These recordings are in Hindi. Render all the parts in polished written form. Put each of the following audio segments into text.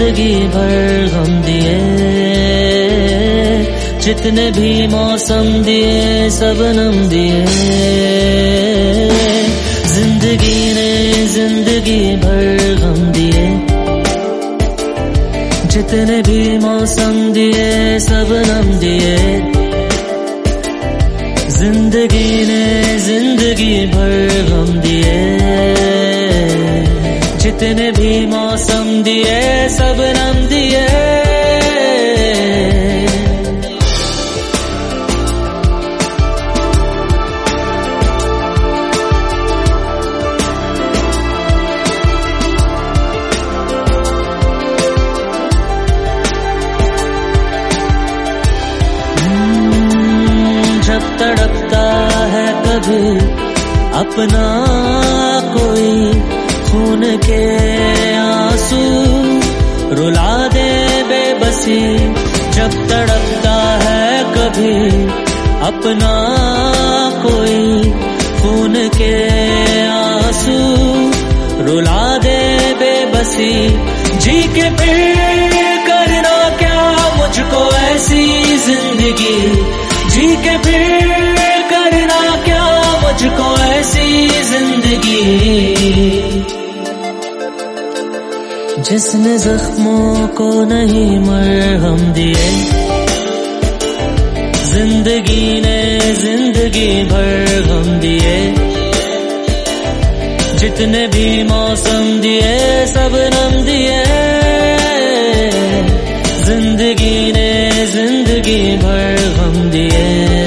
जिंदगी भर गम दिए, जितने भी मौसम दिए सबनम दिए। जिंदगी ने जिंदगी भर गम दिए, जितने भी मौसम दिए सबनम दिए। जिंदगी ने जिंदगी भर गम दिए, जितने भी मौसम दिए सबनम दिए। जब तड़पता है कभी अपना कोई, खून के आंसू रुला दे बेबसी। जब तड़पता है कभी अपना कोई, खून के आंसू रुला दे बेबसी। जी के फिर करना क्या मुझको ऐसी जिंदगी, जी के फिर करना क्या मुझको ऐसी जिंदगी। जिसने जख्मों को नहीं मरहम दिए, जिंदगी ने जिंदगी भर गम दिए। जितने भी मौसम दिए सबनम दिए, जिंदगी ने जिंदगी भर गम दिए।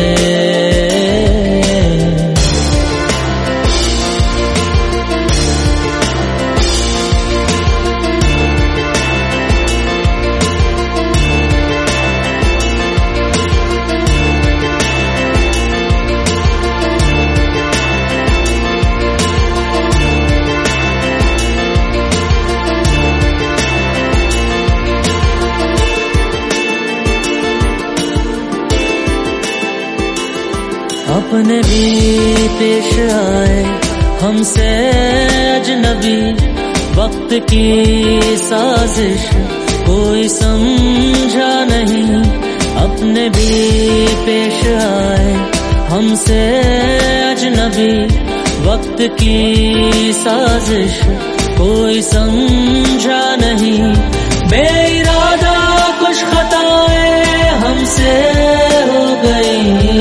अपने भी पेश आए हमसे अजनबी, वक्त की साजिश कोई समझा नहीं। अपने भी पेश आए हमसे अजनबी, वक्त की साजिश कोई समझा नहीं। बेइरादा कुछ खताएं हमसे हो गई,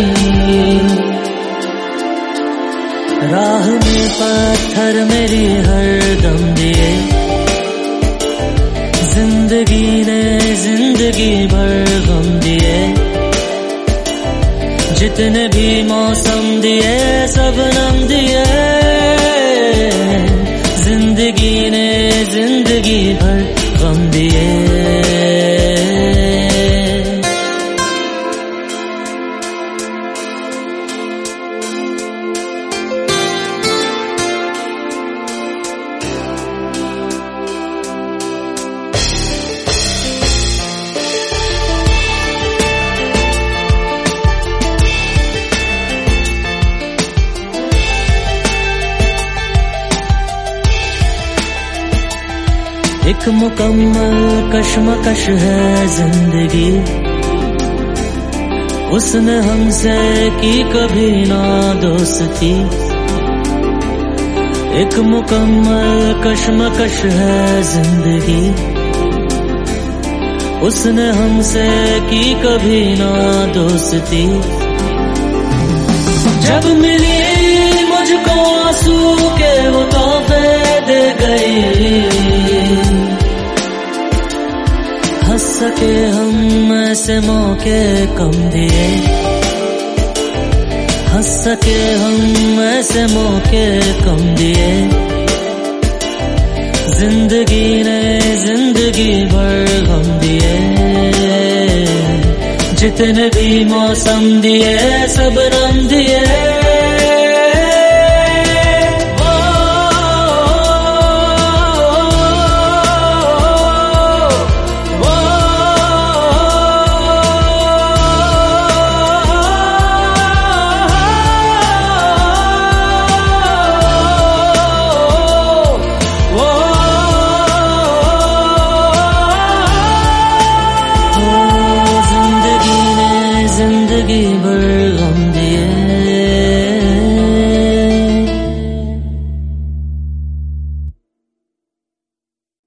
राह में पत्थर मेरी हर दम दिए। जिंदगी ने जिंदगी भर गम दिए, जितने भी मौसम दिए सबनम दिए। जिंदगी ने जिंदगी भर गम दिए। एक मुकम्मल कश्मकश है जिंदगी, उसने हमसे की कभी ना दोस्ती। एक मुकम्मल कश्मकश है जिंदगी, उसने हमसे की कभी ना दोस्ती। जब मिली मुझको आंसू के वो तोहफे दे गई, हंस सके हम ऐसे मौके कम दिए। हंस सके हम ऐसे मौके कम दिए। जिंदगी ने जिंदगी भर गम दिए, जितने भी मौसम दिए सबनम दिए।